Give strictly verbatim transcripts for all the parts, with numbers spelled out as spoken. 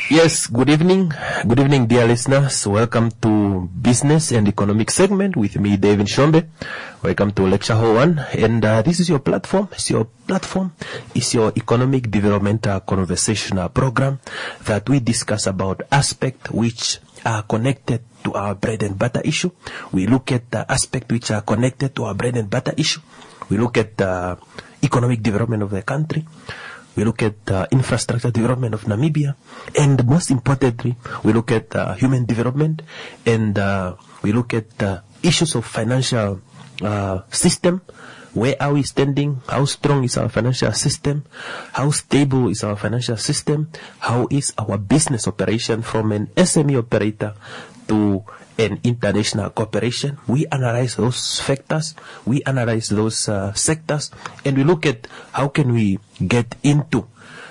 Yes, good evening. Good evening, dear listeners. Welcome to Business and Economic segment with me, David Shombe. Welcome to Lecture Hall one. And uh, this is your platform. It's your platform. It's your economic developmental conversational program that we discuss about aspects which are connected to our bread and butter issue. We look at the aspects which are connected to our bread and butter issue. We look at the economic development of the country. We look at uh, infrastructure development of Namibia, and most importantly, we look at uh, human development, and uh, we look at uh, issues of financial uh, system. Where are we standing? How strong is our financial system? How stable is our financial system? How is our business operation from an S M E operator to an international corporation? We analyze those factors, we analyze those uh, sectors, and we look at how can we get into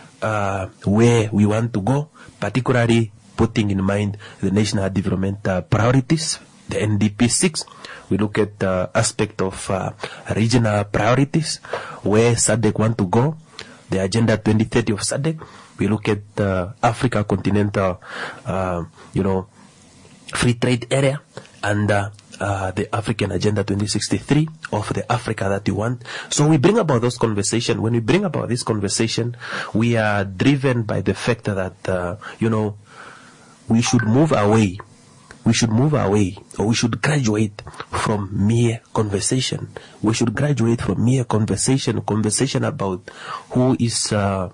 uh, where we want to go, particularly putting in mind the national development uh, priorities, the N D P six. We look at the uh, aspect of uh, regional priorities, where S A D C want to go, the Agenda twenty thirty of S A D C. We look at uh, Africa continental, uh, you know, free trade area, and uh, uh, the African Agenda twenty sixty-three of the Africa that we want. So we bring about those conversations. When we bring about this conversation, we are driven by the fact that, uh, you know, we should move away. We should move away, or we should graduate from mere conversation. We should graduate from mere conversation, conversation about who is uh,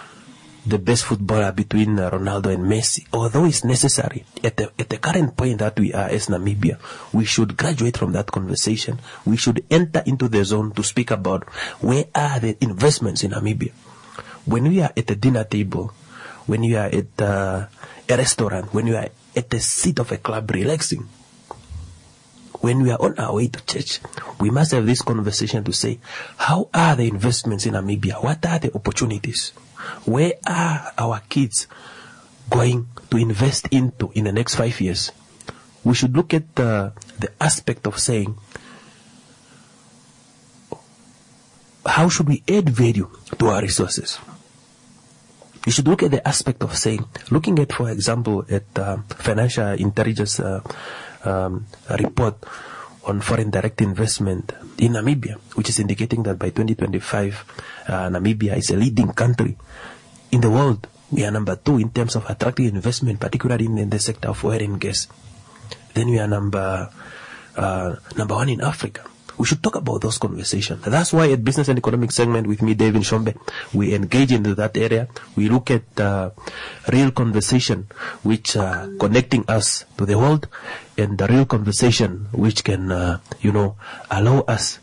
the best footballer between uh, Ronaldo and Messi. Although it's necessary, at the, at the current point that we are as Namibia, we should graduate from that conversation. We should enter into the zone to speak about where are the investments in Namibia. When we are at the dinner table, when you are at uh, a restaurant, when you are at the seat of a club relaxing, when we are on our way to church, we must have this conversation to say, how are the investments in Namibia? What are the opportunities? Where are our kids going to invest into in the next five years? We should look at uh, the aspect of saying, how should we add value to our resources? You should look at the aspect of saying, looking at, for example, at uh, financial intelligence uh, um, report on foreign direct investment in Namibia, which is indicating that by twenty twenty-five, uh, Namibia is a leading country in the world. We are number two in terms of attracting investment, particularly in, in the sector of oil and gas. Then we are number uh, number one in Africa. We should talk about those conversations. That's why at Business and Economic segment with me, David Shombe, we engage into that area. We look at uh, real conversation which are connecting us to the world, and the real conversation which can, uh, you know, allow us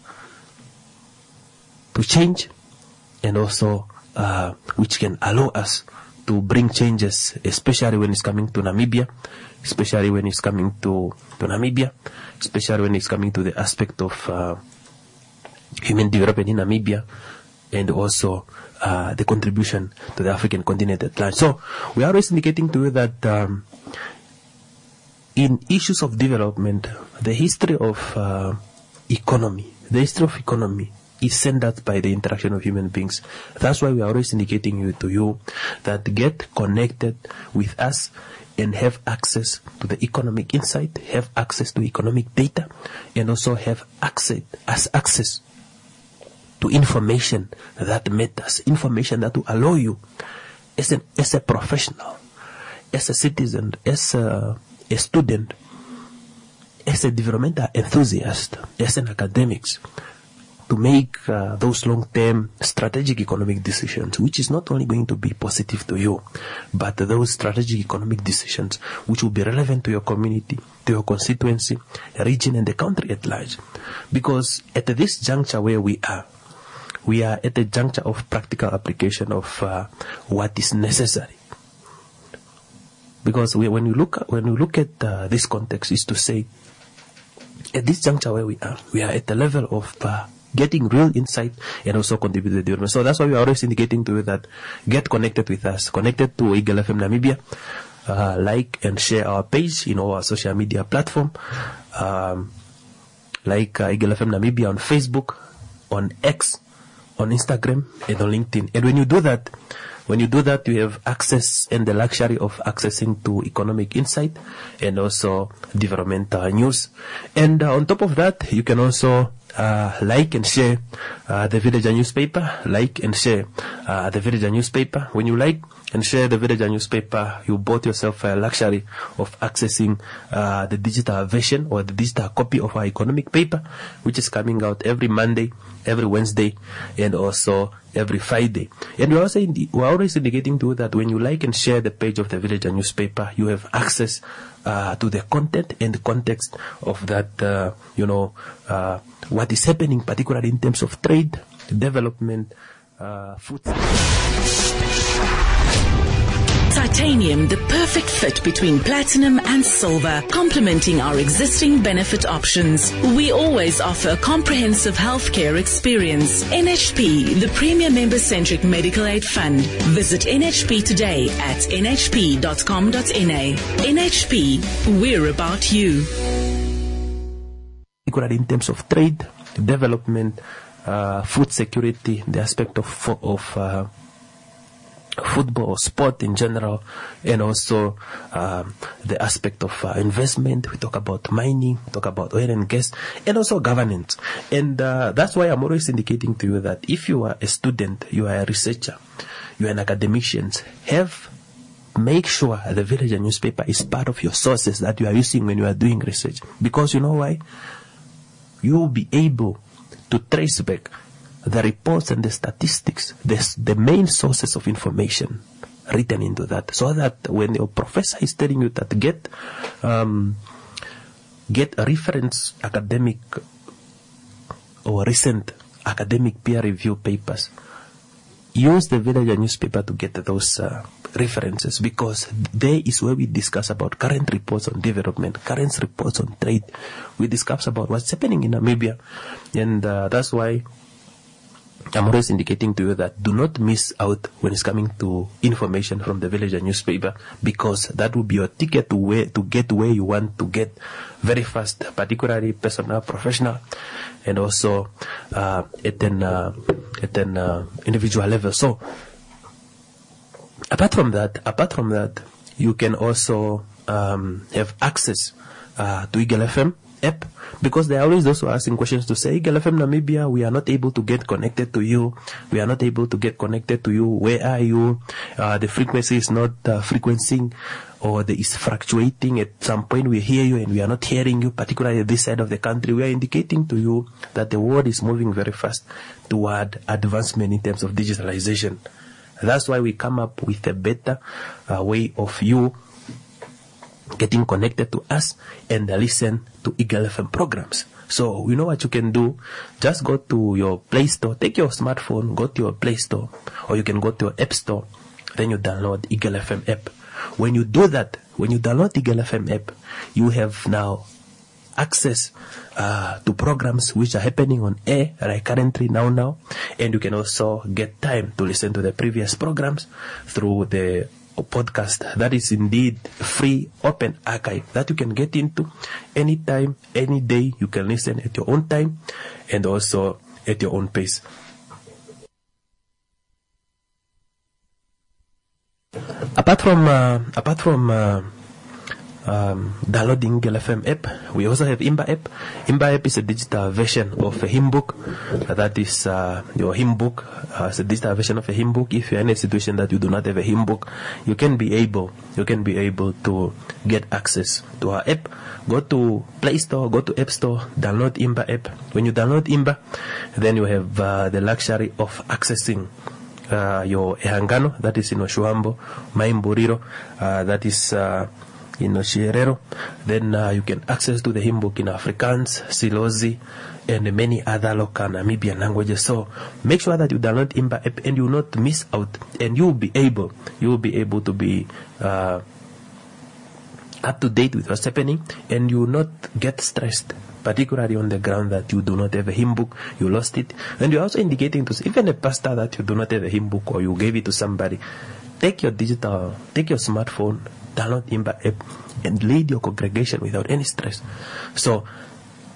to change, and also uh, which can allow us to bring changes, especially when it's coming to Namibia, especially when it's coming to, to Namibia, especially when it's coming to the aspect of uh, human development in Namibia, and also uh, the contribution to the African continent at large. So we are always indicating to you that um, in issues of development, the history of uh, economy, the history of economy is centered by the interaction of human beings. That's why we are always indicating you to you that get connected with us and have access to the economic insight, have access to economic data, and also have access as access to information that matters, information that will allow you as an as a professional, as a citizen, as a, a student, as a developmental enthusiast, as an academics, to make uh, those long-term strategic economic decisions, which is not only going to be positive to you, but those strategic economic decisions which will be relevant to your community, to your constituency, region, and the country at large. Because at this juncture where we are, we are at the juncture of practical application of uh, what is necessary. Because we, when you look at, when you look at uh, this context, is to say, at this juncture where we are, we are at the level of uh, getting real insight and also contribute to the development. So that's why we are always indicating to you that get connected with us, connected to Eagle F M Namibia, uh, like and share our page in our social media platform, um, like uh, Eagle F M Namibia on Facebook, on X, on Instagram, and on LinkedIn. And when you do that, When you do that, you have access and the luxury of accessing to economic insight and also developmental news. And uh, on top of that, you can also uh, like and share uh, the Villager newspaper. Like and share uh, the Villager newspaper. When you like and share the Villager newspaper, you bought yourself a luxury of accessing uh, the digital version or the digital copy of our economic paper, which is coming out every Monday, every Wednesday, and also every Friday. And we're also indi- we're always indicating to you that when you like and share the page of the Villager newspaper, you have access uh, to the content and the context of that, uh, you know, uh, what is happening, particularly in terms of trade, development, uh, food. Titanium, the perfect fit between platinum and silver, complementing our existing benefit options. We always offer a comprehensive healthcare experience. N H P, the premier member-centric medical aid fund. Visit N H P today at n h p dot com dot n a. N H P, we're about you. Particularly in terms of trade, development, uh, food security, the aspect of of uh, football or sport in general, and also um, the aspect of uh, investment. We talk about mining, we talk about oil and gas, and also governance. And uh, that's why I'm always indicating to you that if you are a student, you are a researcher, you are an academician, have make sure the Villager newspaper is part of your sources that you are using when you are doing research. Because you know why? You will be able to trace back the reports and the statistics, the, the main sources of information written into that, so that when your professor is telling you that get um, get a reference academic or recent academic peer review papers, use the Villager newspaper to get those uh, references, because there is where we discuss about current reports on development, current reports on trade. We discuss about what's happening in Namibia, and uh, that's why I'm always indicating to you that do not miss out when it's coming to information from the Villager newspaper, because that will be your ticket to where to get where you want to get very fast, particularly personal, professional, and also uh, at an uh, at an uh, individual level. So apart from that, apart from that, you can also um, have access uh, to Eagle F M app, because there are always those who are asking questions to say, Eagle F M Namibia, we are not able to get connected to you. We are not able to get connected to you. Where are you? Uh, the frequency is not uh, frequencing, or there is fluctuating. At some point we hear you and we are not hearing you, particularly this side of the country. We are indicating to you that the world is moving very fast toward advancement in terms of digitalization. That's why we come up with a better uh, way of you getting connected to us and listen to Eagle F M programs. So you know what you can do? Just go to your Play Store, take your smartphone, go to your Play Store, or you can go to your App Store, then you download Eagle F M app. When you do that, when you download Eagle F M app, you have now access uh, to programs which are happening on air right currently now now, and you can also get time to listen to the previous programs through the podcast. That is indeed free open archive that you can get into anytime, any day. You can listen at your own time and also at your own pace. Apart from uh, apart from uh, um, downloading Eagle F M app, we also have Imba app. Imba app is a digital version of a hymn book. Uh, that is uh, your hymn book. Uh, it's a digital version of a hymn book. If you're in a situation that you do not have a hymn book, you can be able you can be able to get access to our app. Go to Play Store, go to App Store, download Imba app. When you download Imba, then you have uh, the luxury of accessing Uh, your Ehangano, that is in Oshuambo, Maimburiro, uh, that is uh, in Oshierero. Then uh, you can access to the hymn book in Afrikaans, Silozi, and many other local Namibian languages. So make sure that you download Imba app and you will not miss out, and you will be able, you will be able to be uh, up to date with what's happening, and you will not get stressed, particularly on the ground that you do not have a hymn book, you lost it. And you're also indicating to even a pastor that you do not have a hymn book, or you gave it to somebody. Take your digital, take your smartphone, download Imba app, and lead your congregation without any stress. So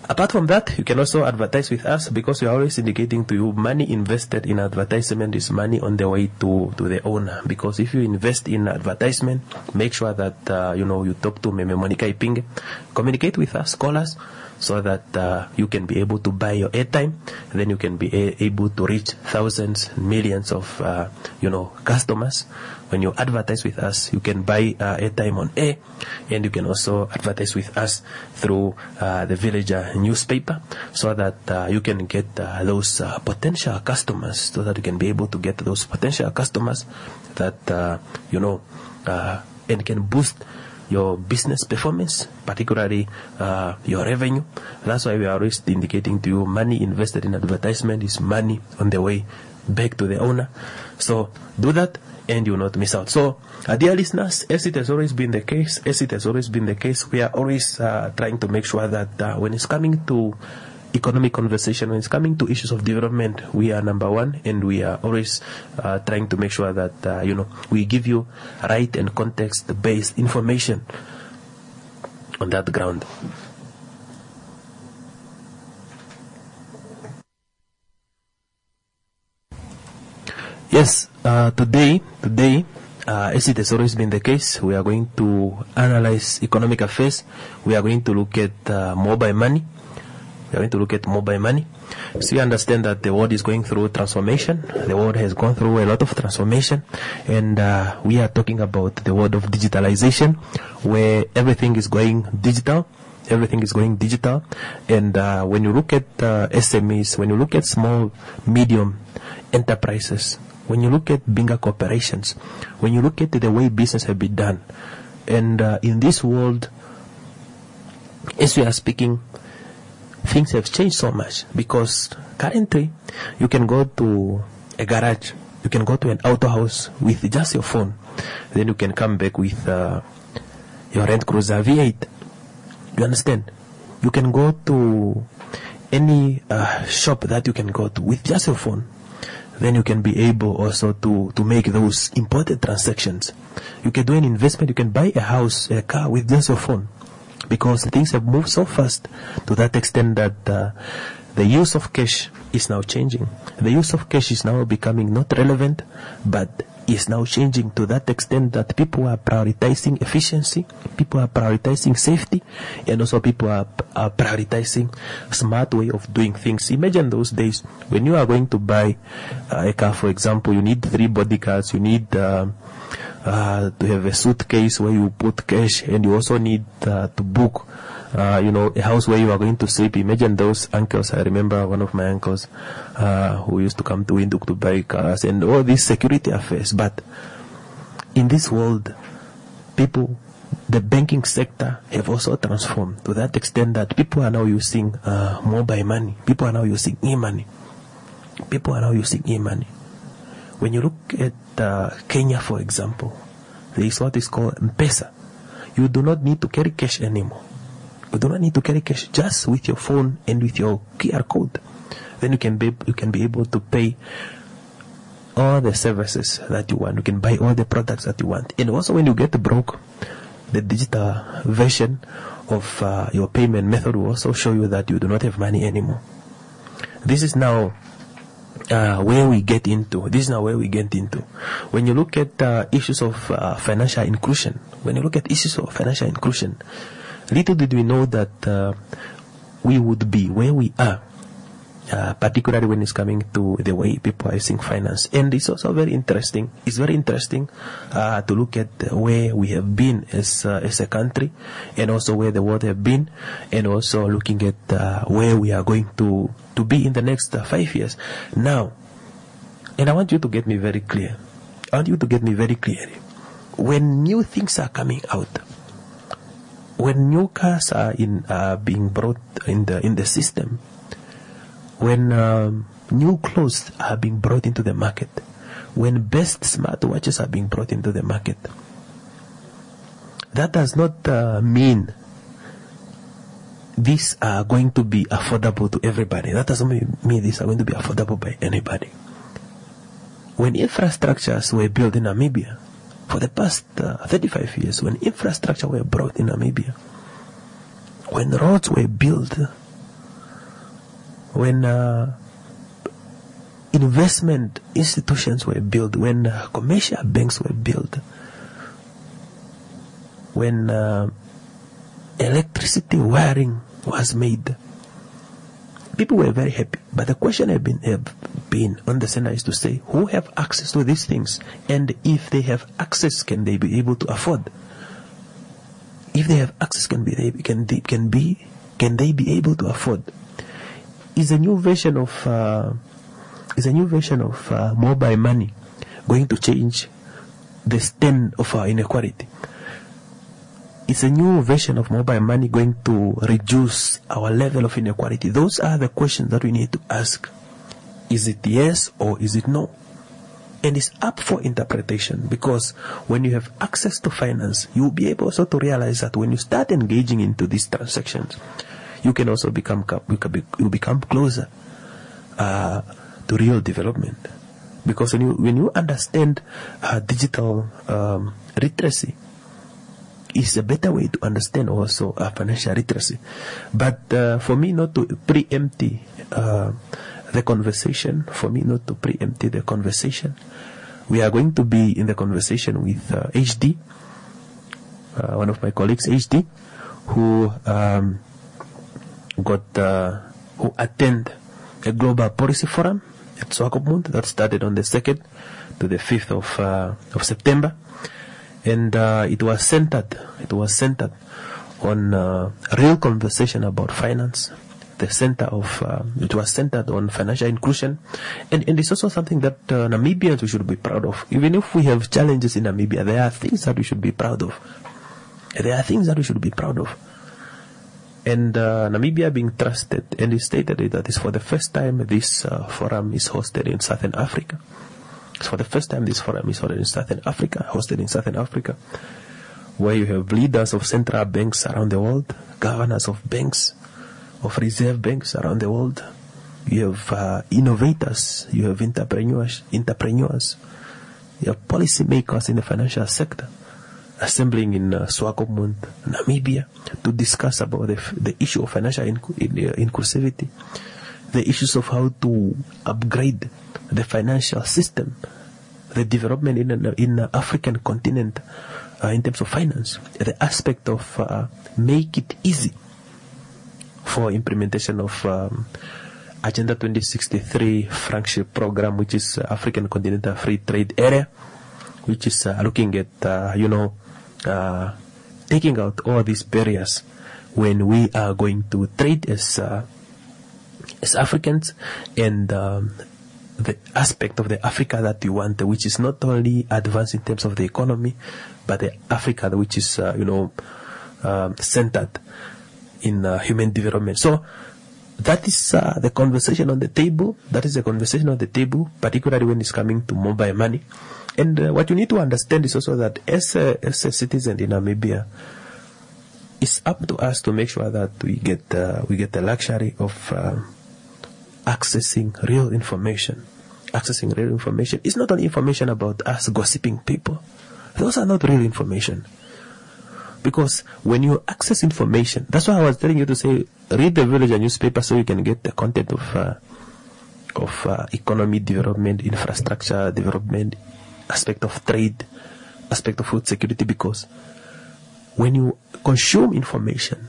Apart from that, you can also advertise with us, because we are always indicating to you money invested in advertisement is money on the way to, to the owner. Because if you invest in advertisement, make sure that uh, you know you talk to Meme Monica Ipinge, communicate with us, call us, so that uh, you can be able to buy your airtime. Then you can be a- able to reach thousands, millions of uh, you know customers. When you advertise with us, you can buy uh, airtime on air, and you can also advertise with us through uh, the Villager newspaper, so that uh, you can get uh, those uh, potential customers, so that you can be able to get those potential customers that uh, you know uh, and can boost your business performance, particularly uh, your revenue. That's why we are always indicating to you, money invested in advertisement is money on the way back to the owner. So do that, and you will not miss out. So, uh, dear listeners, as it has always been the case, as it has always been the case, we are always uh, trying to make sure that uh, when it's coming to economic conversation, when it's coming to issues of development, we are number one, and we are always uh, trying to make sure that uh, you know we give you right and context-based information on that ground. Yes, uh, today, today, uh, as it has always been the case, we are going to analyze economic affairs. We are going to look at uh, mobile money. We are going to look at mobile money. So you understand that the world is going through transformation. The world has gone through a lot of transformation, and uh, we are talking about the world of digitalization, where everything is going digital. Everything is going digital, and uh, when you look at uh, S M Es, when you look at small, medium enterprises, when you look at bigger corporations, when you look at the way business has been done, and uh, in this world, as we are speaking, things have changed so much, because currently you can go to a garage, you can go to an auto house with just your phone, then you can come back with uh, your Land Cruiser V eight. You understand? You can go to any uh, shop that you can go to with just your phone. Then you can be able also to, to make those important transactions. You can do an investment, you can buy a house, a car with just your phone. Because things have moved so fast to that extent that uh, the use of cash is now changing. The use of cash is now becoming not relevant, but is now changing to that extent that people are prioritizing efficiency, people are prioritizing safety, and also people are, are prioritizing smart way of doing things. Imagine those days when you are going to buy uh, a car, for example, you need three bodyguards, you need uh, uh, to have a suitcase where you put cash, and you also need uh, to book Uh, you know, a house where you are going to sleep. Imagine those uncles. I remember one of my uncles uh, who used to come to Windhoek to buy cars and all these security affairs. But in this world, people, the banking sector have also transformed to that extent that people are now using uh, mobile money. People are now using e-money. People are now using e-money. When you look at uh, Kenya, for example, there is what is called M-Pesa. You do not need to carry cash anymore. You do not need to carry cash, just with your phone and with your Q R code. Then you can be you can be able to pay all the services that you want. You can buy all the products that you want. And also, when you get broke, the digital version of uh, your payment method will also show you that you do not have money anymore. This is now uh, where we get into. This is now where we get into. When you look at uh, issues of uh, financial inclusion, when you look at issues of financial inclusion, little did we know that uh, we would be where we are, uh, particularly when it's coming to the way people are using finance. And it's also very interesting. It's very interesting uh, to look at where we have been as uh, as a country, and also where the world have been, and also looking at uh, where we are going to, to be in the next uh, five years. Now, and I want you to get me very clear. I want you to get me very clear. When new things are coming out, when new cars are in uh, being brought in the in the system, when um, new clothes are being brought into the market, when best smartwatches are being brought into the market, that does not uh, mean these are going to be affordable to everybody. That doesn't mean these are going to be affordable by anybody. When infrastructures were built in Namibia, for the past uh, thirty-five years, when infrastructure were brought in Namibia, when roads were built, when uh, investment institutions were built, when uh, commercial banks were built, when uh, electricity wiring was made, people were very happy. But the question have been, have been on the center is to say, who have access to these things? And if they have access, can they be able to afford? If they have access, can be can they, can be can they be able to afford? Is a new version of uh, is a new version of uh, mobile money going to change the stand of our inequality? Is a new version of mobile money going to reduce our level of inequality? Those are the questions that we need to ask. Is it yes or is it no? And it's up for interpretation, because when you have access to finance, you'll be able also to realize that when you start engaging into these transactions, you can also become you can be, you become closer uh, to real development. Because when you when you understand uh, digital um, literacy, it's a better way to understand also uh, financial literacy. But uh, for me not to preempt uh, the conversation, for me not to preempt the conversation, we are going to be in the conversation with uh, H D, uh, one of my colleagues, H D, who um, got uh, who attend a global policy forum at Swakopmund that started on the second to the fifth of uh, of September, and uh, it was centered it was centered on uh, real conversation about finance. The center of uh, it was centered on financial inclusion, and, and it's also something that uh, Namibians we should be proud of. Even if we have challenges in Namibia, there are things that we should be proud of. There are things that we should be proud of. And uh, Namibia being trusted, and he stated it, that it's for the first time this uh, forum is hosted in Southern Africa. It's for the first time this forum is hosted in Southern Africa, hosted in Southern Africa, where you have leaders of central banks around the world, governors of banks, of reserve banks around the world. You have uh, innovators, you have entrepreneurs, entrepreneurs, you have policymakers in the financial sector assembling in uh, Swakopmund, Namibia, to discuss about the, the issue of financial inc- in, uh, inclusivity, the issues of how to upgrade the financial system, the development in the in the African continent uh, in terms of finance, the aspect of uh, make it easy for implementation of um, Agenda twenty sixty-three Frankship Program, which is uh, African Continental Free Trade Area, which is uh, looking at, uh, you know, uh, taking out all these barriers when we are going to trade as uh, as Africans, and um, the aspect of the Africa that we want, which is not only advanced in terms of the economy, but the Africa which is, uh, you know, um, centered in uh, human development. So that is uh, the conversation on the table. That is the conversation on the table, particularly when it's coming to mobile money. And uh, what you need to understand is also that as a, as a citizen in Namibia, it's up to us to make sure that we get uh, we get the luxury of uh, accessing real information. Accessing real information. It's not only information about us gossiping people. Those are not real information. Because when you access information, that's why I was telling you to say, read the Villager newspaper so you can get the content of uh, of uh, economy development, infrastructure development, aspect of trade, aspect of food security. Because when you consume information,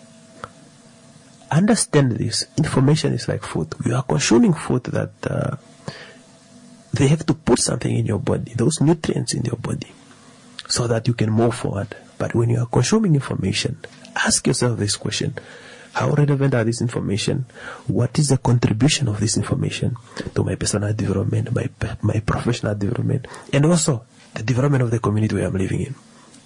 understand this, information is like food. You are consuming food that uh, they have to put something in your body, those nutrients in your body, so that you can move forward. But when you are consuming information, ask yourself this question: how relevant are this information? What is the contribution of this information to my personal development, my my professional development, and also the development of the community where I'm living in?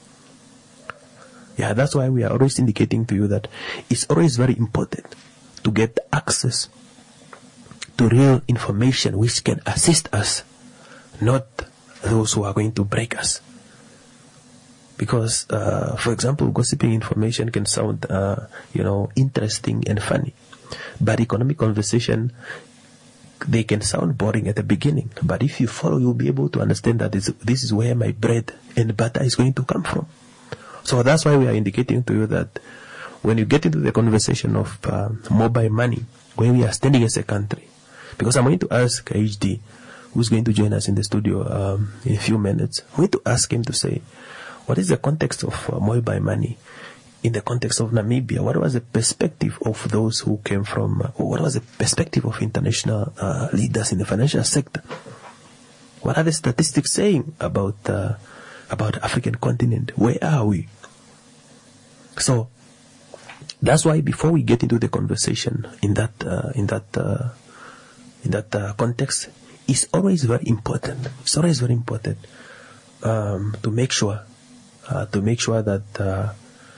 Yeah, that's why we are always indicating to you that it's always very important to get access to real information which can assist us, not those who are going to break us. Because, uh, for example, gossiping information can sound, uh, you know, interesting and funny. But economic conversation, they can sound boring at the beginning. But if you follow, you'll be able to understand that this, this is where my bread and butter is going to come from. So that's why we are indicating to you that when you get into the conversation of uh, mobile money, where we are standing as a country. Because I'm going to ask H D, who's going to join us in the studio um, in a few minutes, I'm going to ask him to say, what is the context of uh, Moi-Bai money in the context of Namibia? What was the perspective of those who came from, uh, what was the perspective of international uh, leaders in the financial sector? What are the statistics saying about uh, about the African continent? Where are we? So that's why before we get into the conversation in that uh, in that uh, in that uh, context, it's always very important. It's always very important um, to make sure uh, to make sure that uh,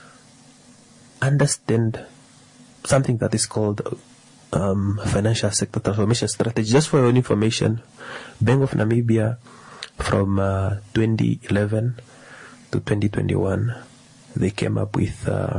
understand something that is called um, financial sector transformation strategy. Just for your information, Bank of Namibia from uh, twenty eleven to twenty twenty-one, they came up with uh,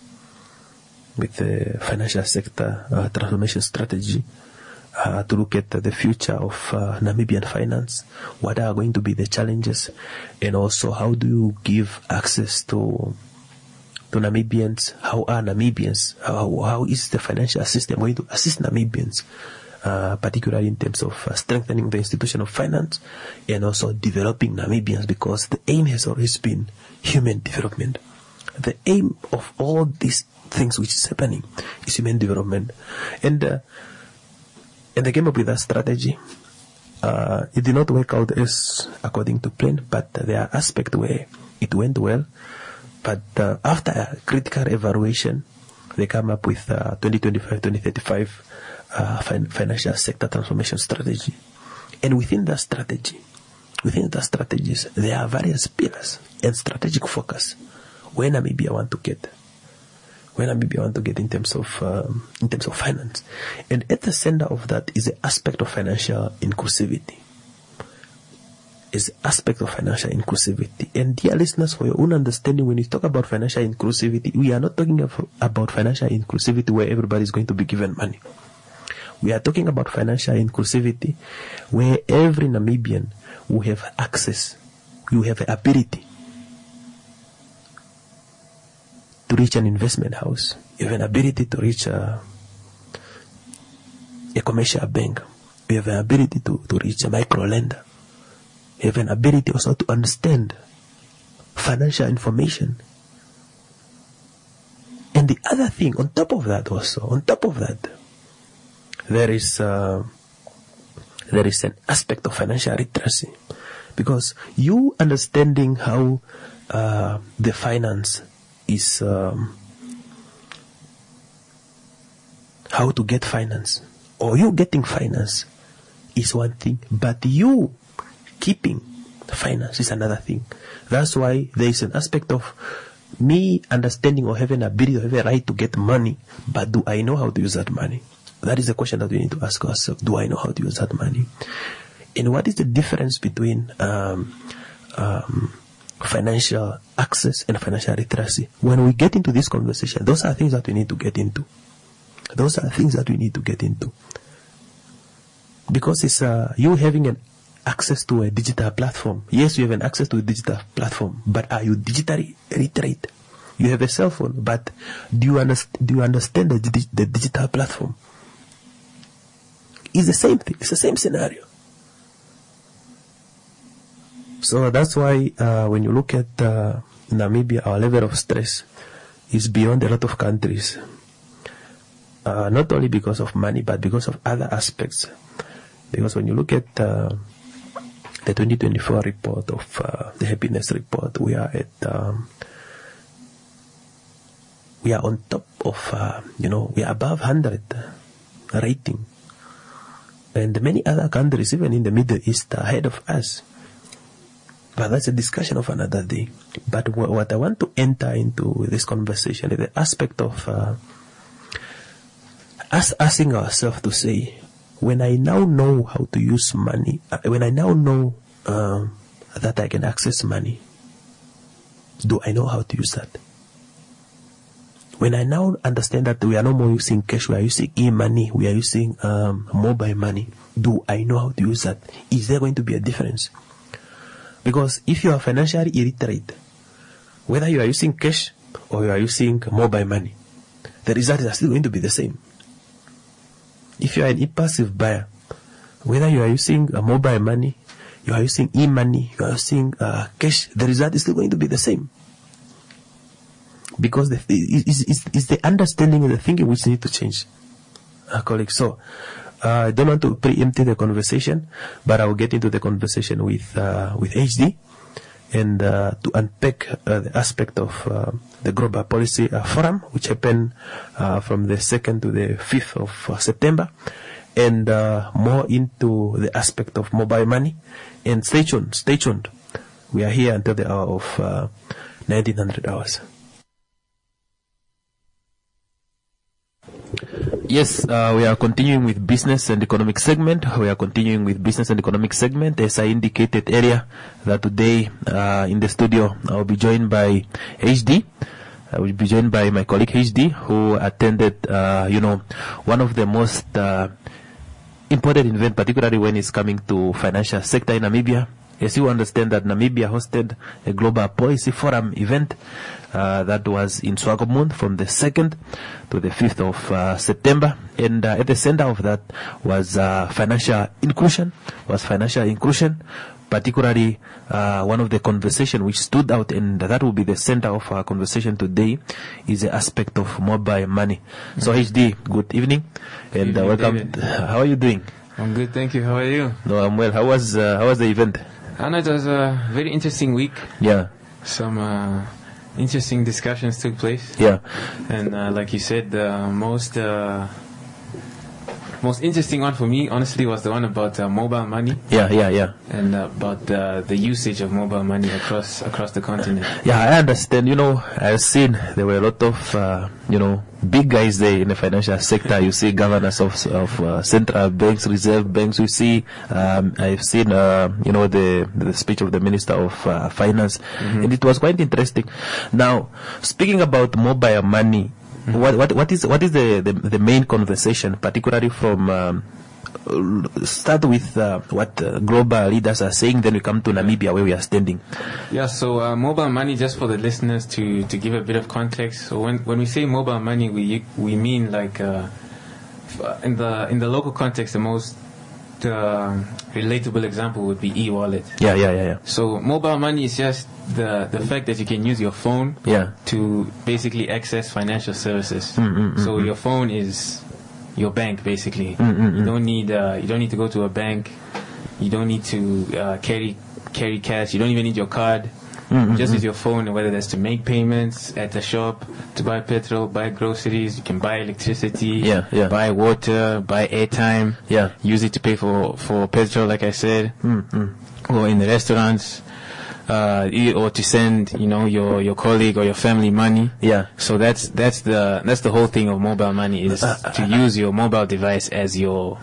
with the financial sector uh, transformation strategy uh, to look at uh, the future of uh, Namibian finance. What are going to be the challenges, and also how do you give access to to Namibians? How are Namibians? How, how is the financial system going to assist Namibians, uh, particularly in terms of uh, strengthening the institution of finance and also developing Namibians? Because the aim has always been human development. The aim of all these things which is happening is human development. And uh, and they came up with a strategy. Uh, it did not work out as according to plan, but there are aspects where it went well. But uh, after a critical evaluation, they come up with uh, twenty twenty-five to twenty thirty-five uh, fin- financial sector transformation strategy. And within that strategy, within the strategies, there are various pillars and strategic focus where Namibia want to get, where Namibia want to get in terms of um, in terms of finance. And at the center of that is the aspect of financial inclusivity. Is the aspect of financial inclusivity. And dear listeners, for your own understanding, when you talk about financial inclusivity, we are not talking of, about financial inclusivity where everybody is going to be given money. We are talking about financial inclusivity where every Namibian will have access, you have the ability to reach an investment house. You have an ability to reach a, a commercial bank. You have an ability to, to reach a micro lender. You have an ability also to understand financial information. And the other thing, on top of that also, on top of that, there is uh, there is an aspect of financial literacy. Because you understanding how uh, the finance is, um, how to get finance, or you getting finance is one thing, but you keeping finance is another thing. That's why there is an aspect of me understanding or having ability or having a right to get money, but do I know how to use that money? That is the question that we need to ask ourselves. Do I know how to use that money? And what is the difference between um, um, financial access and financial literacy? When we get into this conversation, those are things that we need to get into. Those are things that we need to get into. Because it's uh, you having an access to a digital platform. Yes, you have an access to a digital platform, but are you digitally literate? You have a cell phone, but do you, underst- do you understand the, di- the digital platform? It's the same thing. It's the same scenario. So that's why uh, when you look at uh, Namibia, our level of stress is beyond a lot of countries. Uh, not only because of money, but because of other aspects. Because when you look at uh, the twenty twenty-four report of uh, the happiness report, we are at um, we are on top of uh, you know we are above one hundred rating, and many other countries, even in the Middle East, are ahead of us. But that's a discussion of another day. But w- what I want to enter into this conversation is the aspect of uh, us asking ourselves to say, when I now know how to use money, uh, when I now know uh, that I can access money, do I know how to use that? When I now understand that we are no more using cash, we are using e-money, we are using um, mobile money, do I know how to use that? Is there going to be a difference? Because if you are financially illiterate, whether you are using cash or you are using mobile money, the result is still going to be the same. if you are an impulsive buyer, whether you are using a mobile money, you are using e-money, you are using uh, cash, the result is still going to be the same. Because the, it's, it's, it's the understanding and the thinking which need to change, uh, colleagues. So, uh, I don't want to preempt the conversation, but I will get into the conversation with uh, with H D and uh, to unpack uh, the aspect of uh, the Global Policy uh, Forum, which happened uh, from the second to the fifth of uh, September, and uh, more into the aspect of mobile money. And stay tuned, stay tuned. We are here until the hour of uh, nineteen hundred hours. Yes, uh, we are continuing with business and economic segment. We are continuing with business and economic segment. As I indicated earlier, that today uh, in the studio I will be joined by H D. I will be joined by my colleague H D, who attended, uh, you know, one of the most uh, important events, particularly when it's coming to financial sector in Namibia. As you understand that Namibia hosted a Global Policy Forum event uh, that was in Swakopmund from the second to the fifth of uh, September. And uh, at the center of that was uh, financial inclusion, was financial inclusion, particularly uh, one of the conversation which stood out, and that will be the center of our conversation today, is the aspect of mobile money. Mm-hmm. So H D, good evening, and evening, uh, welcome. David. How are you doing? I'm good, thank you. How are you? No, I'm well. How was uh, how was the event? I know it was a very interesting week. Yeah. Some uh, interesting discussions took place. Yeah. And uh, like you said, the most uh, most interesting one for me, honestly, was the one about uh, mobile money. Yeah, yeah, yeah. And uh, about uh, the usage of mobile money across across the continent. Yeah, I understand. You know, I've seen there were a lot of, uh, you know, big guys there in the financial sector. You see governors of of uh, central banks, reserve banks. You see, um, I've seen, uh, you know, the the speech of the Minister of uh, Finance, mm-hmm. and it was quite interesting. Now, speaking about mobile money, mm-hmm. what what what is what is the the, the main conversation, particularly from um, start with uh, what uh, global leaders are saying, then we come to Namibia where we are standing. Yeah, so uh, mobile money, just for the listeners to, to give a bit of context. So when when we say mobile money, we we mean like uh, in the in the local context, the most uh, relatable example would be e-wallet. Yeah, yeah, yeah, yeah. So mobile money is just the the fact that you can use your phone yeah. to basically access financial services. Mm-hmm, so mm-hmm. your phone is your bank, basically. Mm-hmm. You don't need uh, you don't need to go to a bank. You don't need to uh, carry carry cash. You don't even need your card. Mm-hmm. Just use your phone, whether that's to make payments at the shop, to buy petrol, buy groceries. You can buy electricity, yeah, yeah. buy water, buy airtime. Yeah. Use it to pay for for petrol, like I said, mm-hmm. or in the restaurants. Uh, or to send, you know, your, your colleague or your family money. Yeah. So that's that's the that's the whole thing of mobile money, is uh, to use your mobile device as your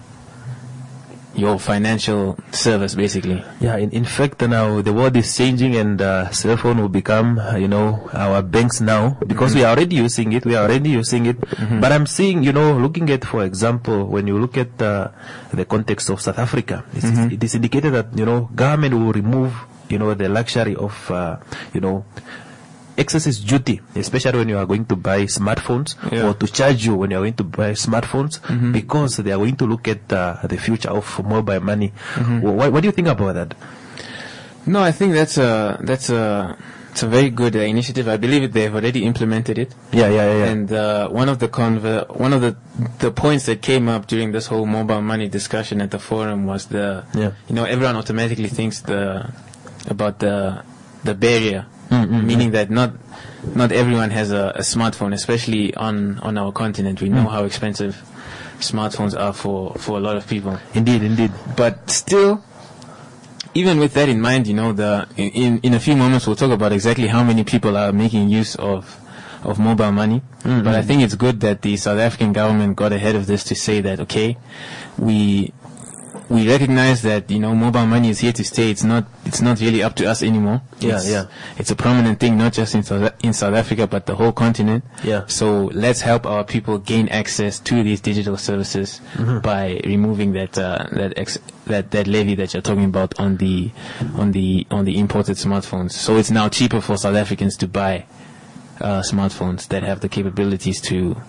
your financial service, basically. Yeah. In in fact, now the world is changing, and uh, cell phone will become, uh, you know, our banks now, because mm-hmm. we are already using it. We are already using it. Mm-hmm. But I'm seeing, you know, looking at, for example, when you look at uh, the context of South Africa, it's, mm-hmm. it is indicated that, you know, government will remove, you know, the luxury of, uh, you know, excess duty, especially when you are going to buy smartphones, yeah. or to charge you when you are going to buy smartphones, mm-hmm. because they are going to look at uh, the future of mobile money. Mm-hmm. What, what do you think about that? No, I think that's a that's a it's a very good uh, initiative. I believe it, they've already implemented it. Yeah, yeah, yeah. yeah. And uh, one of the conver- one of the the points that came up during this whole mobile money discussion at the forum was the, yeah. you know, everyone automatically thinks the about the the barrier, mm-hmm. meaning that not not everyone has a, a smartphone, especially on, on our continent. We know mm. how expensive smartphones are for, for a lot of people. Indeed, indeed. But still, even with that in mind, you know, the in in a few moments we'll talk about exactly how many people are making use of of mobile money. Mm-hmm. But I think it's good that the South African government got ahead of this to say that, okay, we we recognize that, you know, mobile money is here to stay. It's not it's not really up to us anymore. Yeah, it's, yeah. It's a prominent thing, not just in South in South Africa, but the whole continent. Yeah. So let's help our people gain access to these digital services, mm-hmm. by removing that uh, that ex- that that levy that you're talking about on the on the on the imported smartphones. So it's now cheaper for South Africans to buy uh, smartphones that have the capabilities to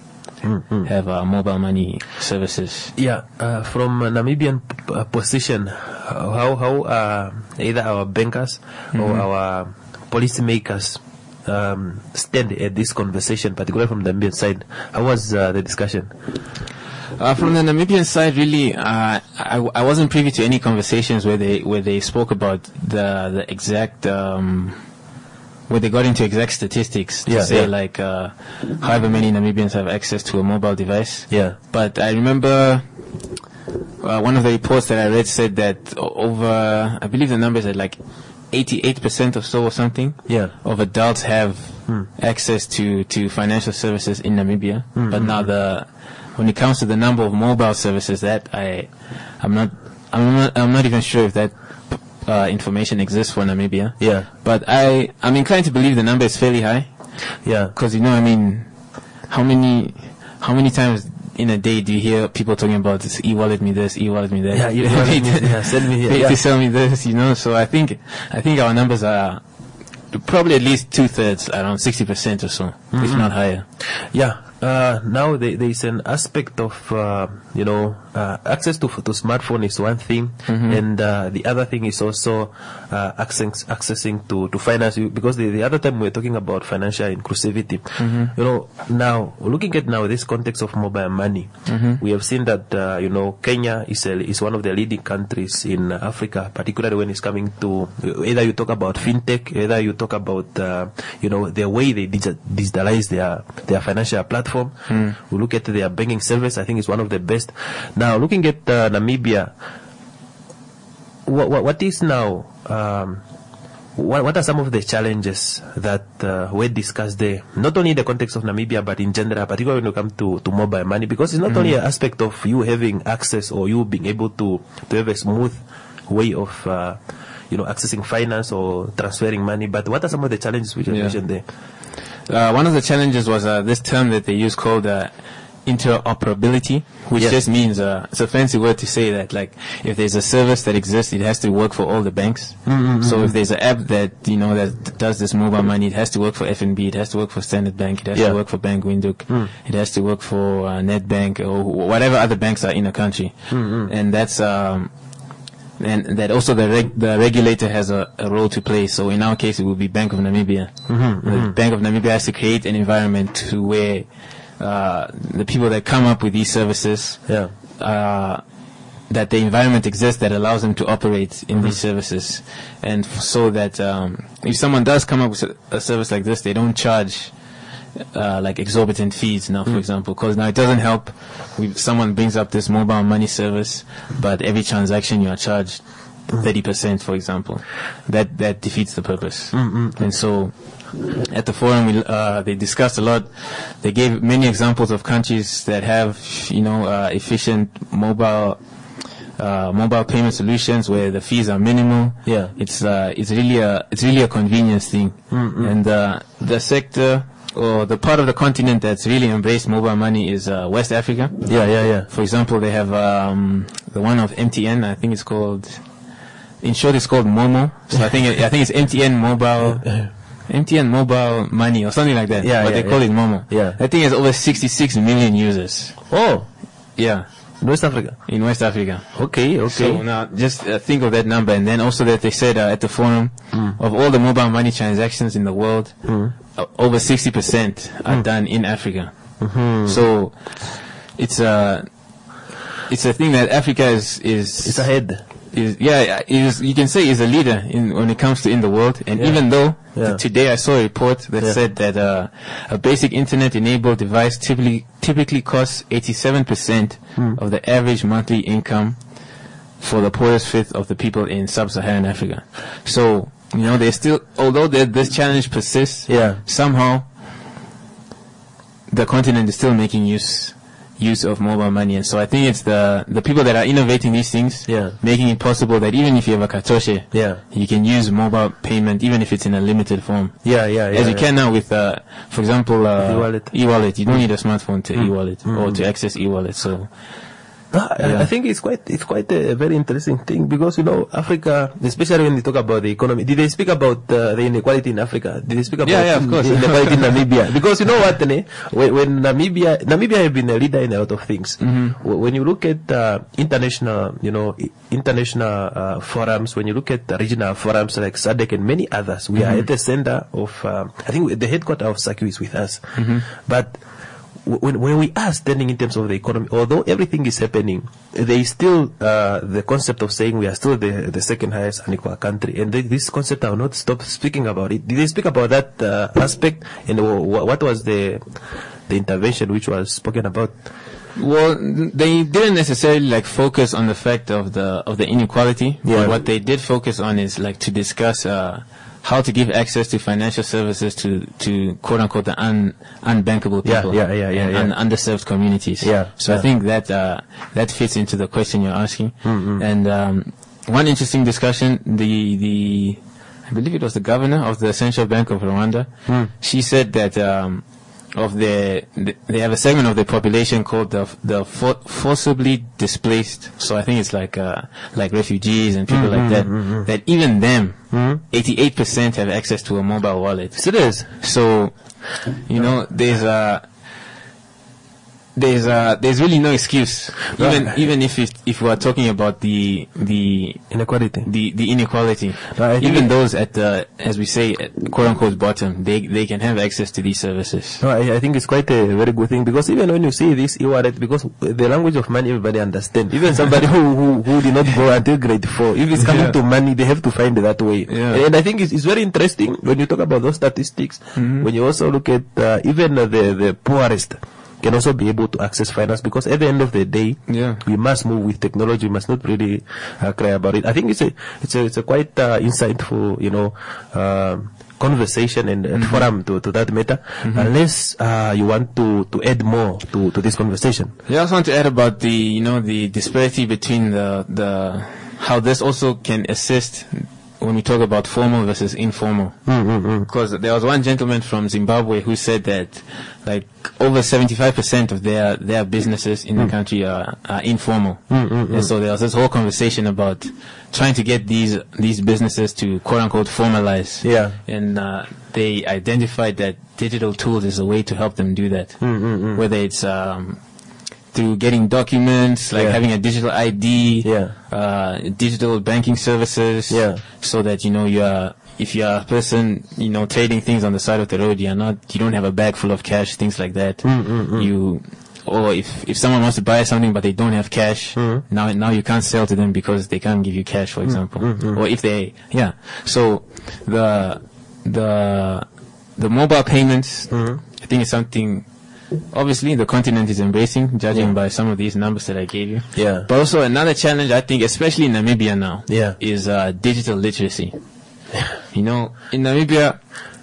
mm-hmm. have uh, mobile money services. Yeah, uh, from Namibian p- uh, position, how how uh, either our bankers mm-hmm. or our policymakers um, stand at this conversation, particularly from the Namibian side. How was uh, the discussion? Uh, from the Namibian side, really, uh, I, I wasn't privy to any conversations where they where they spoke about the the exact um, where they got into exact statistics to yeah, say yeah. like uh, however many Namibians have access to a mobile device. Yeah. But I remember uh, one of the reports that I read said that over, I believe the numbers are like eighty-eight percent or so or something yeah. of adults have mm. access to, to financial services in Namibia. Mm-hmm. But now the when it comes to the number of mobile services, that I I'm not I'm not I'm not even sure if that uh, information exists for Namibia. Yeah. But I I'm inclined to believe the number is fairly high. Yeah. Because you know I mean, how many how many times in a day do you hear people talking about this, e-wallet me this, e-wallet me that? Yeah, e-wallet me, yeah, send me here. Pay Yeah. to sell me this, you know. So I think I think our numbers are probably at least two thirds, around sixty percent or so, mm-hmm. if not higher. Yeah. Uh, now there, there is an aspect of uh, you know uh, access to to smartphone is one thing, mm-hmm. and uh, the other thing is also uh, access, accessing to to finance. Because the, the other time we were talking about financial inclusivity. Mm-hmm. You know, now looking at now this context of mobile money, mm-hmm. we have seen that uh, you know Kenya is a, is one of the leading countries in Africa, particularly when it's coming to either you talk about fintech, either you talk about uh, you know the way they digi- digitalize their their financial platform. Mm. We look at their banking service. I think it's one of the best. Now, looking at uh, Namibia, what, what, what is now? Um, what, what are some of the challenges that uh, were discussed there? Not only in the context of Namibia, but in general, particularly when you come to, to mobile money, because it's not mm. only an aspect of you having access or you being able to to have a smooth way of uh, you know accessing finance or transferring money. But what are some of the challenges which you yeah. mentioned there? Uh, one of the challenges was uh, this term that they use called uh, interoperability, which yes. just means uh, it's a fancy word to say that like if there's a service that exists, it has to work for all the banks. Mm-hmm. So if there's an app that you know that does this mobile money, it has to work for F N B, it has to work for Standard Bank, it has yeah. to work for Bank Windhoek, mm. it has to work for uh, Nedbank or whatever other banks are in a country, mm-hmm. and that's. Um, And that also the reg- the regulator has a, a role to play. So in our case, it will be Bank of Namibia. Mm-hmm, the mm-hmm. Bank of Namibia has to create an environment to where uh, the people that come up with these services, yeah. uh, that the environment exists that allows them to operate in mm-hmm. these services, and f- so that um, if someone does come up with a, a service like this, they don't charge. Uh, like exorbitant fees now, for mm. example, because now it doesn't help if someone brings up this mobile money service, but every transaction you are charged thirty percent, for example. That that defeats the purpose. Mm-hmm. And so, at the forum, we, uh, they discussed a lot. They gave many examples of countries that have, you know, uh, efficient mobile. Uh, mobile payment solutions where the fees are minimal. Yeah, it's uh, it's really a it's really a convenience thing, mm-hmm. and uh, the sector. Or the part of the continent that's really embraced mobile money is uh, West Africa. Yeah, yeah, yeah. For example, they have um, the one of M T N. I think it's called, in short, it's called Momo. So I think it, I think it's M T N Mobile, M T N Mobile Money or something like that. Yeah, but yeah, they call yeah. it Momo. Yeah. I think it's over sixty-six million users. Oh, yeah. In West Africa. In West Africa. Okay, okay. So now, just uh, think of that number, and then also that they said uh, at the forum mm. of all the mobile money transactions in the world, mm. uh, over sixty percent are mm. done in Africa. Mm-hmm. So it's a it's a thing that Africa is is it's ahead. Is yeah, is you can say is a leader in when it comes to in the world, and yeah. even though yeah. t- today I saw a report that yeah. said that uh, a basic internet-enabled device typically typically costs eighty-seven percent mm. of the average monthly income for the poorest fifth of the people in sub-Saharan Africa. So you know, they still, although this challenge persists, yeah. somehow the continent is still making use. use of mobile money, and so I think it's the the people that are innovating these things, yeah. making it possible that even if you have a katoshe, yeah. you can use mobile payment even if it's in a limited form. Yeah, yeah, yeah. As you yeah. can now with, uh, for example, uh, e-wallet. E-wallet. You don't need a smartphone to mm. e-wallet mm. or to access e-wallet. So No, yeah. I think it's quite it's quite a very interesting thing because, you know, Africa, especially when they talk about the economy, did they speak about uh, the inequality in Africa? Did they speak about yeah, yeah, of course. inequality in Namibia? Because you know what, ne? when, when Namibia Namibia have been a leader in a lot of things. Mm-hmm. When you look at uh, international, you know, international uh, forums, when you look at regional forums like S A D C and many others, we mm-hmm. are at the center of. Um, I think the headquarters of S A C U is with us, mm-hmm. but. When, when we are standing in terms of the economy, although everything is happening, there is still uh, the concept of saying we are still the, the second highest unequal country. And they, this concept, I will not stop speaking about it. Did they speak about that uh, aspect? And w- what was the the intervention which was spoken about? Well, they didn't necessarily like focus on the fact of the of the inequality. Yeah. But what they did focus on is like to discuss uh, how to give access to financial services to, to quote unquote the un, unbankable people, yeah, yeah, yeah, yeah, and yeah. underserved communities. Yeah, so yeah. I think that uh, that fits into the question you're asking. Mm-hmm. And um, one interesting discussion, the the I believe it was the governor of the Central Bank of Rwanda. Mm. She said that um, of the, the they have a segment of the population called the the for, forcibly displaced. So I think it's like uh, like refugees and people mm-hmm, like that. Mm-hmm. That even them, Mm-hmm. eighty-eight percent have access to a mobile wallet. Serious? So, you know, there's a there's a there's really no excuse. Even Right. even if it, if we are talking about the the Inequality. the the inequality, No, I think even it- those at the, as we say, at quote unquote bottom, they they can have access to these services. No, I, I think it's quite a very good thing because even when you see this e-wallet, because the language of money everybody understands. Even somebody who, who who did not go until grade four, if it's coming Yeah. to money, they have to find it that way. Yeah. And I think it's, it's very interesting when you talk about those statistics. Mhm. When you also look at uh, even uh, the the poorest can also be able to access finance because at the end of the day, Yeah. we must move with technology. We must not really uh, cry about it. I think it's a it's a it's a quite uh, insightful, you know, um, conversation and, and forum to, to that matter. Unless uh, you want to, to add more to, to this conversation. Yeah, I also want to add about the you know the disparity between the the how this also can assist when we talk about formal versus informal. Because there was one gentleman from Zimbabwe who said that like over seventy-five percent of their their businesses in the country are, are informal. And so there was this whole conversation about trying to get these these businesses to quote unquote formalize. Yeah. And uh, they identified that digital tools is a way to help them do that. Whether it's um, through getting documents, like Yeah. having a digital I D, Yeah. uh, digital banking services, Yeah. so that, you know, you're, if you're a person, you know, trading things on the side of the road, you're not, you don't have a bag full of cash, things like that. You, or if, if someone wants to buy something but they don't have cash, now, now you can't sell to them because they can't give you cash, for example. Or if they, yeah. So, the, the, the mobile payments, I think it's something, obviously the continent is embracing, judging Yeah. by some of these numbers that I gave you. Yeah. But also another challenge, I think, especially in Namibia now, Yeah. is uh, digital literacy. You know, in Namibia,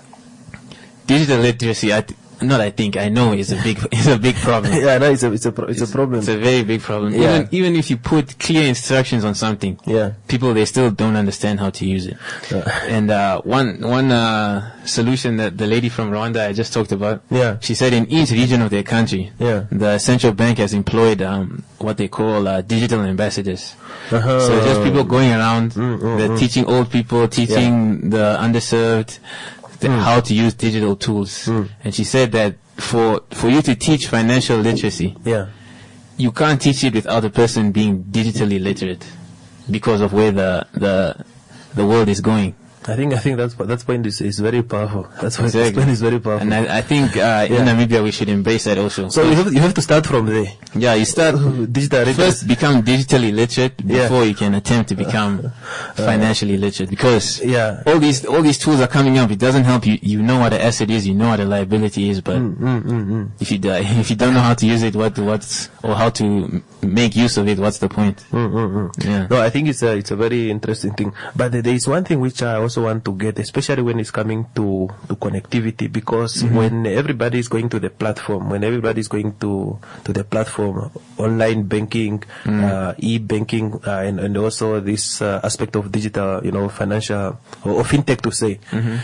digital literacy, I th- not I think, I know is a big is a big problem. Yeah, no, it's a it's a pro- it's, a problem. It's a very big problem. Yeah. Even even if you put clear instructions on something, Yeah. people, they still don't understand how to use it. Yeah. And uh, one one uh, solution that the lady from Rwanda I just talked about, Yeah. she said in each region of their country, Yeah. the central bank has employed um, what they call uh, digital ambassadors. Uh-huh. So just people going around, Mm, mm, they're mm. teaching old people, teaching the underserved the, Mm. how to use digital tools. And she said that for for you to teach financial literacy, Yeah. you can't teach it without a person being digitally literate because of where the the the world is going. I think I think that's that point is, is very powerful. That's why that Exactly. point is very powerful. And I, I think uh, in Yeah. Namibia we should embrace that also. so you have you have to start from there. yeah, you start Digital first literacy. become digitally literate Yeah. before you can attempt to become financially literate, because Yeah. all these all these tools are coming up. It doesn't help you. You know what the asset is, you know what the liability is, but Mm, mm, mm. if you die, if you don't know how to use it, what what's or how to m- make use of it, what's the point? Mm, mm, mm. Yeah. No, I think it's a it's a very interesting thing. But there is one thing which I also want to get, especially when it's coming to to connectivity, because when everybody is going to the platform, when everybody is going to to the platform, online banking, uh, e-banking, uh, and and also this uh, aspect of digital, you know, financial or, or fintech to say.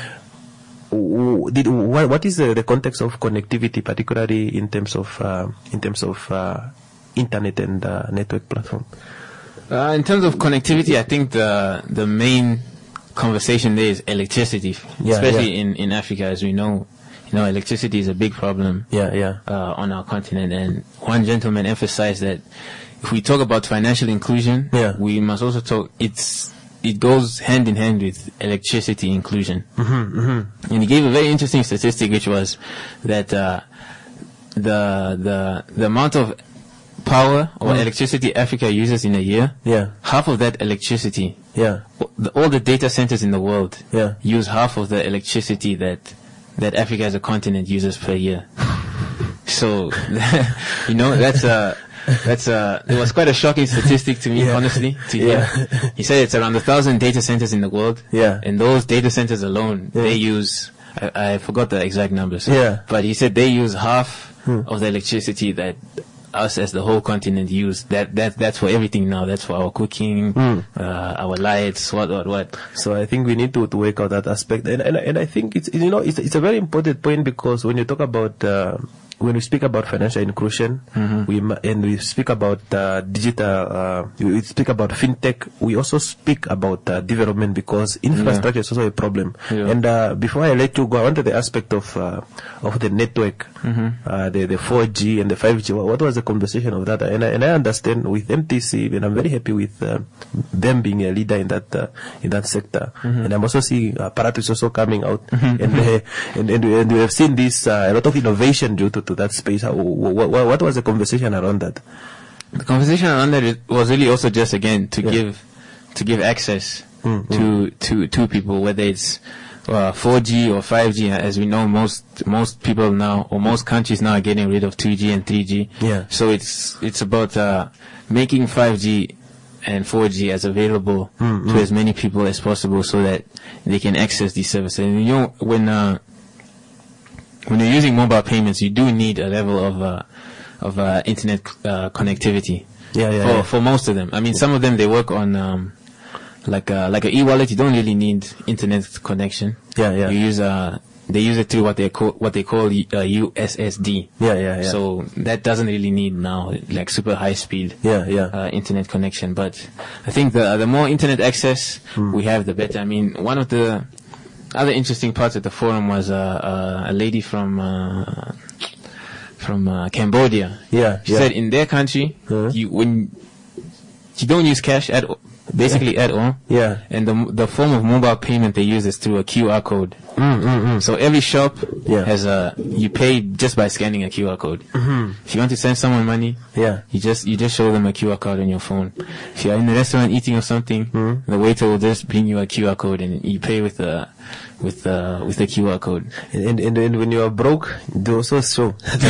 W- Did, what, what is the, the context of connectivity, particularly in terms of uh, in terms of uh, internet and uh, network platform? Uh, in terms of connectivity, I think the the main conversation there is electricity, yeah, especially yeah. in, in Africa, as we know. You know, electricity is a big problem yeah, yeah. Uh, on our continent. And one gentleman emphasized that if we talk about financial inclusion, yeah. we must also talk, it's, it goes hand in hand with electricity inclusion. Mm-hmm, mm-hmm. And he gave a very interesting statistic, which was that uh, the, the, the amount of power or mm. electricity Africa uses in a year, yeah. half of that electricity, yeah. the, all the data centers in the world yeah. use half of the electricity that that Africa as a continent uses per year. So, you know, that's a, that's a, it was quite a shocking statistic to me, yeah. honestly, to hear. Yeah. He said it's around a thousand data centers in the world. Yeah. And those data centers alone, yeah. they use, I, I forgot the exact numbers. Yeah. But he said they use half hmm. of the electricity that us as the whole continent use. That that that's for everything now. That's for our cooking, mm. uh, our lights, what what what. So I think we need to, to work out that aspect, and and and I think it's you know it's it's a very important point, because when you talk about uh, when we speak about financial inclusion, mm-hmm. we and we speak about uh, digital, uh, we speak about fintech. We also speak about uh, development, because infrastructure yeah. is also a problem. Yeah. And uh, before I let you go, I wanted the aspect of uh, of the network, mm-hmm. uh, the the four G and the five G. What was the conversation of that? And I, and I understand with M T C, and I'm very happy with uh, them being a leader in that uh, in that sector. Mm-hmm. And I'm also seeing uh, Paratus also coming out, mm-hmm. and, uh, and and and we have seen this uh, a lot of innovation due to to that space. How, what, what was the conversation around that? The conversation around that was really also just again to yeah. give to give access mm, to mm. to to people, whether it's uh, four G or five G. As we know, most most people now, or most countries now, are getting rid of two G and three G. Yeah. So it's it's about uh, making five G and four G as available mm, to mm. as many people as possible, so that they can access these services. And you know, when uh, when you're using mobile payments, you do need a level of uh, of uh, internet uh, connectivity. Yeah, yeah. For yeah. for most of them, I mean, some of them they work on um, like uh, like an e-wallet. You don't really need internet connection. Yeah, yeah. You use uh they use it through what they call what they call uh, U S S D. Yeah, yeah, yeah. So that doesn't really need now like super high speed. Yeah, yeah. Uh, internet connection. But I think the the more internet access mm. we have, the better. I mean, one of the other interesting parts of the forum was uh, uh, a lady from uh, from uh, Cambodia. Yeah, she yeah. said in their country, uh-huh. you when you don't use cash at basically yeah. at all. Yeah. And the the form of mobile payment they use is through a Q R code. Mm, mm, mm. So every shop yeah. has a you pay just by scanning a Q R code. Mm-hmm. If you want to send someone money, yeah, you just you just show them a Q R code on your phone. If you're in the restaurant eating or something, mm-hmm. the waiter will just bring you a Q R code and you pay with the with uh with the Q R code. And and, and when you are broke, they also show.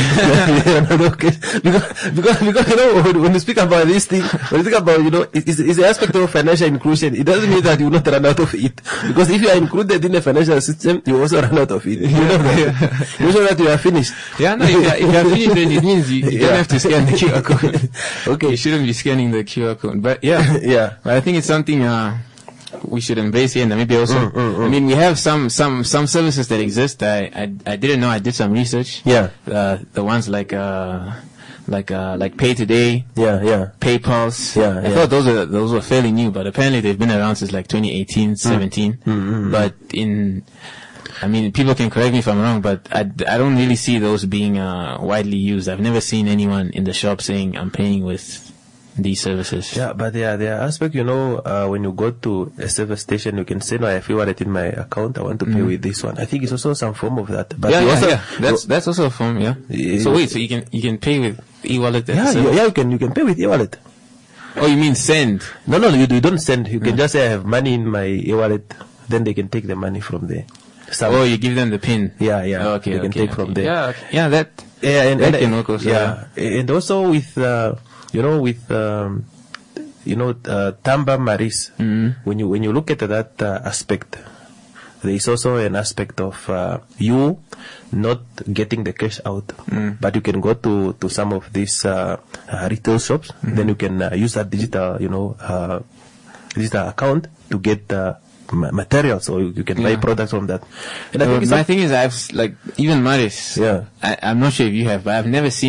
because because because you know when you speak about this thing, when you think about you know it's, it's the aspect of financial inclusion. It doesn't mean that you will not run out of it, because if you are included in the financial system, you also run out of it. You know that. You know that you are finished. Yeah, no, if you are, if you are finished, then it means you, you yeah. don't have to scan the Q R code. Okay, you shouldn't be scanning the Q R code. But yeah, yeah. But I think it's something uh we should embrace here in Namibia also. Mm, mm, mm. I mean, we have some some some services that exist. I I, I didn't know. I did some research. Yeah. Uh, the ones like uh like uh like Pay Today. Yeah, yeah. PayPulse. Yeah, I yeah. thought those are those were fairly new, but apparently they've been around since like twenty eighteen, seventeen. Mm, mm, mm. But in I mean, people can correct me if I'm wrong, but I, I don't really see those being uh, widely used. I've never seen anyone in the shop saying I'm paying with these services. Yeah, but yeah, there are aspects, you know, uh, when you go to a service station, you can say, no, I have it in my account, I want to pay mm. with this one. I think it's also some form of that. But yeah, you yeah, also, yeah. That's, that's also a form, yeah. yeah. So wait, so you can, you can pay with e-wallet? Yeah, yeah, yeah, you can, you can pay with e-wallet. Oh, you mean send? No, no, you, you don't send. You can mm. just say, I have money in my e-wallet, then they can take the money from there. Some, oh, you give them the pin. Yeah, yeah. Oh, okay, they okay, can take okay. from there. Yeah, okay. yeah, that. Yeah, and, that and can work also. Yeah, yeah, and also with, uh, you know, with, um, you know, uh, Tamba Maris. Mm-hmm. When you when you look at that uh, aspect, there is also an aspect of uh, you not getting the cash out, mm. but you can go to to some of these uh, uh, retail shops. Mm-hmm. Then you can uh, use that digital, you know, uh, digital account to get. Uh, materials, so you, you can yeah. buy products from that. And I uh, think my thing is, I've like even Maris. Yeah, I, I'm not sure if you have, but I've never seen it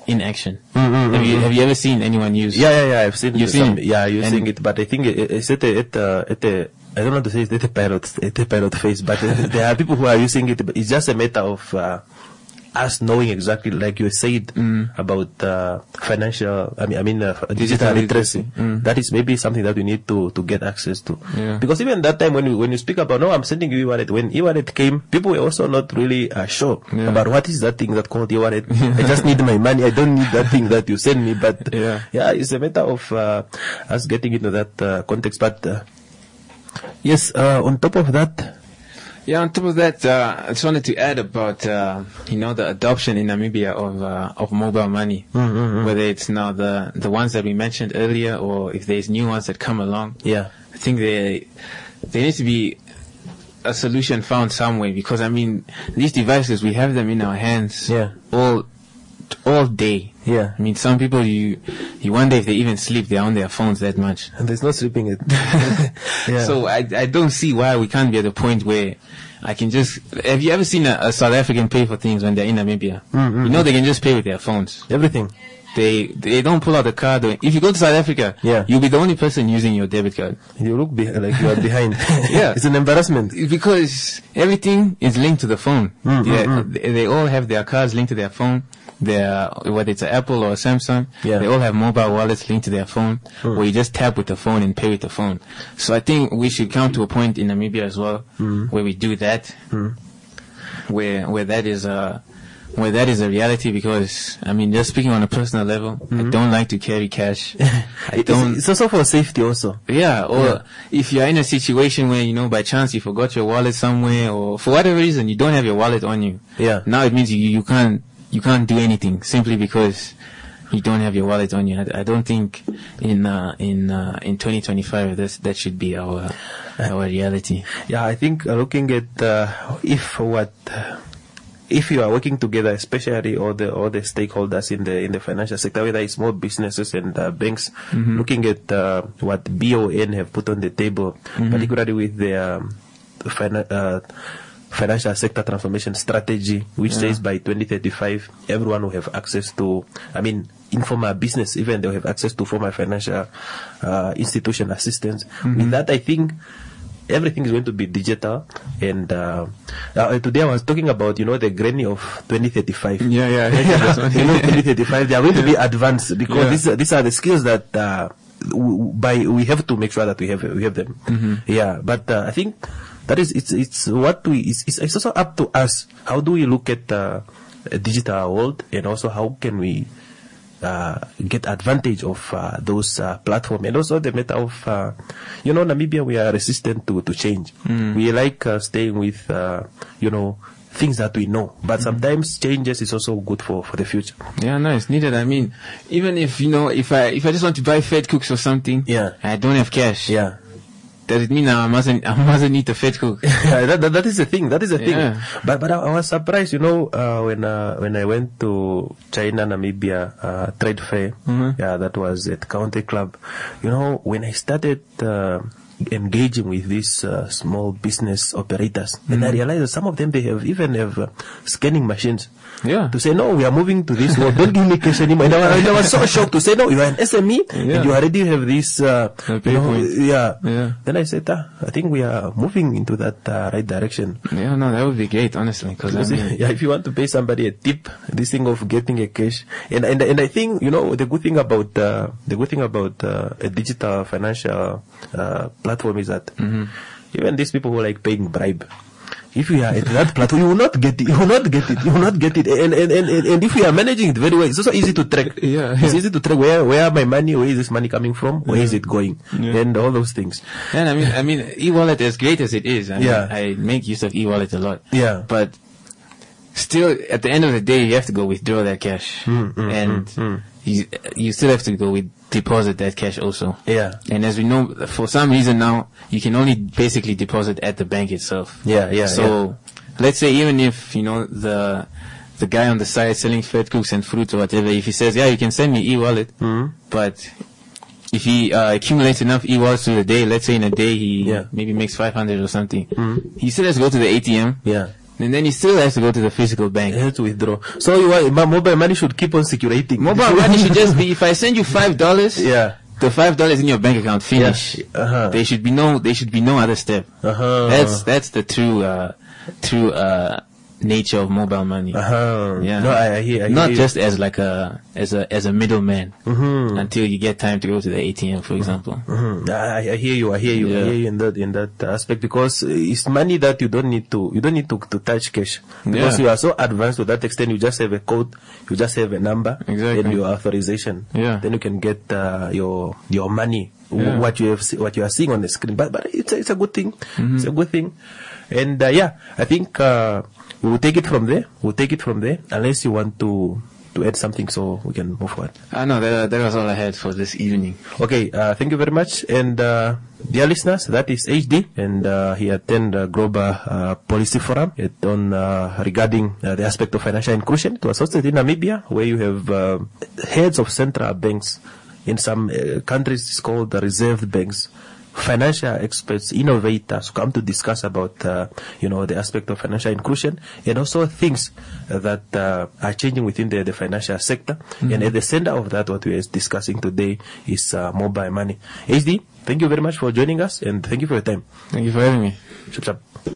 in action. Mm-hmm. Have you have you ever seen anyone use? Yeah, yeah, yeah. I've seen. You've some, seen it? Yeah, using And it, but I think it, it's at a, at a, at a, I don't know how to say it, at a parrot, at a parrot face, but there are people who are using it. But it's just a matter of uh, us knowing exactly, like you said, Mm. about uh, financial. I mean, I mean, uh, digital, Digital literacy. literacy. Mm. That is maybe something that we need to to get access to. Yeah. Because even that time when you when you speak about, no, I'm sending you e-wallet. When e-wallet came, people were also not really uh, sure Yeah. about what is that thing that called e-wallet. I just need my money. I don't need that thing that you send me. But Yeah. yeah, it's a matter of uh, us getting into that uh, context. But uh, yes, uh, on top of that, Yeah, on top of that, uh, I just wanted to add about, uh, you know, the adoption in Namibia of, uh, of mobile money. Mm-hmm. Whether it's now the, the ones that we mentioned earlier or if there's new ones that come along. yeah, I think they, there needs to be a solution found somewhere because, I mean, these devices, we have them in our hands Yeah. all, all day. yeah, I mean, some people, you, you wonder if they even sleep, they're on their phones that much. and there's no sleeping it. yeah. So I, I don't see why we can't be at the point where I can just, have you ever seen a, a South African pay for things when they're in Namibia? Mm-hmm. You know they can just pay with their phones. everything. They, they don't pull out the card. Or, if you go to South Africa, Yeah. you'll be the only person using your debit card. You look be- like you are behind. Yeah. It's an embarrassment. Because everything is linked to the phone. Mm, Yeah, mm, mm. They, they all have their cards linked to their phone. Their, whether it's an Apple or a Samsung, Yeah. they all have mobile wallets linked to their phone, Mm. where you just tap with the phone and pay with the phone. So I think we should come to a point in Namibia as well, Mm. where we do that, Mm. where where that is a where that is a reality. Because I mean, just speaking on a personal level, I don't like to carry cash. I It's, don't. it's also for safety also. Yeah, or Yeah. if you're in a situation where, you know, by chance you forgot your wallet somewhere, or for whatever reason you don't have your wallet on you. Yeah. Now it means you, you can't you can't do anything simply because you don't have your wallet on you. I, I don't think in uh, in uh, in twenty twenty-five that's, that should be our our reality. Yeah, I think uh, looking at uh, if what if you are working together, especially all the all the stakeholders in the in the financial sector, whether it's small businesses and uh, banks, looking at uh, what B O N have put on the table, particularly with their um, fina- uh, financial sector transformation strategy, which Yeah. says by twenty thirty-five everyone will have access to, I mean, informal business, even they'll have access to formal financial uh, institution assistance. With that, I think everything is going to be digital. And uh, uh, today I was talking about, you know, the granny of twenty thirty-five. Yeah, yeah, I heard that one. You know, twenty thirty-five, they are going to be advanced because Yeah. these, are- these are the skills that uh, w- by we have to make sure that we have we have them. Yeah, but uh, I think that is it's it's what we it's, it's it's also up to us. How do we look at uh, a digital world, and also how can we uh, get advantage of uh, those uh, platforms, and also the matter of uh, you know, Namibia, we are resistant to to change. We like uh, staying with uh, you know, things that we know, but sometimes changes is also good for for the future. Yeah, no, it's needed. I mean, even if, you know, if I if I just want to buy Fed Cooks or something, Yeah. I don't have cash. Yeah. Does it mean I mustn't I mustn't eat the Fed Cook? Yeah, that, that, that is the thing. That is the thing. Yeah. But but I, I was surprised, you know, uh, when uh, when I went to China Namibia uh, trade fair. Mhm. Yeah, that was at Country Club. You know, when I started uh, engaging with these uh, small business operators, then I realized that some of them, they have even have uh, scanning machines. Yeah. To say, no, we are moving to this world. Don't give me cash anymore. And I, was- and I was so shocked to say, no, you are an S M E Yeah. and you already have this. Uh, A pay you know, point. yeah. Yeah. Then I said, ah, I think we are moving into that uh, right direction. Yeah, no, that would be great, honestly, because I mean, Yeah, if you want to pay somebody a tip, this thing of getting a cash, and and and I think, you know, the good thing about uh, the good thing about uh, a digital financial uh, platform is that even these people who like paying bribe, if you are at that platform, you will not get it. You will not get it. You will not get it. And and and, and, and if you are managing it very well, it's also easy to track. Yeah, It's yeah. easy to track where where my money, where is this money coming from, where is it going, Yeah. and all those things. and I mean, I mean, e-wallet, as great as it is, I mean, Yeah. I make use of e-wallet a lot. Yeah. But still, at the end of the day, you have to go withdraw that cash, Mm, mm, and mm, mm. you you still have to go with deposit that cash also. Yeah. And as we know, for some reason now, you can only basically deposit at the bank itself. Yeah, yeah, So, let's say even if, you know, the the guy on the side selling Fed Cooks and fruits or whatever, if he says, yeah, you can send me e-wallet, Mhm. but if he uh, accumulates enough e-wallets through the day, let's say in a day he Yeah. maybe makes five hundred or something, Mhm. he still has to go to the A T M, Yeah. And then you still have to go to the physical bank. You have to withdraw. So you want, mobile money should keep on circulating. Mobile money should just be, if I send you five dollars, yeah, the five dollars in your bank account finish. Yeah. Uh-huh. There should be no, there should be no other step. Uh-huh. That's, that's the true, uh, true, uh, nature of mobile money. Uh-huh. Yeah. No, I, I hear, I Not hear just as like a, as a, as a middleman mm-hmm. until you get time to go to the A T M, for example. Mm-hmm. I, I hear you, I hear you, Yeah. I hear you in that, in that aspect, because it's money that you don't need to, you don't need to, to touch cash. Because Yeah. you are so advanced to that extent, you just have a code, you just have a number, Exactly. and your authorization. Yeah. Then you can get, uh, your, your money, Yeah. what you have, se- what you are seeing on the screen. But, but it's a, it's a good thing. Mm-hmm. It's a good thing. And, uh, yeah, I think, uh, we will take it from there. We'll take it from there, unless you want to, to add something so we can move forward. I know that, that was all I had for this evening. Okay, uh, thank you very much. And, uh, dear listeners, that is H D, and, uh, he attended uh, Global, uh, Policy Forum at, on, uh, regarding, uh, the aspect of financial inclusion. It was hosted in Namibia, where you have, uh, heads of central banks. In some uh, countries, it's called the reserve banks. Financial experts, innovators come to discuss about, uh, you know, the aspect of financial inclusion and also things uh, that uh, are changing within the, the financial sector. Mm-hmm. And at the center of that, what we are discussing today is uh, mobile money. H D, thank you very much for joining us and thank you for your time. Thank you for having me. Ship, ship.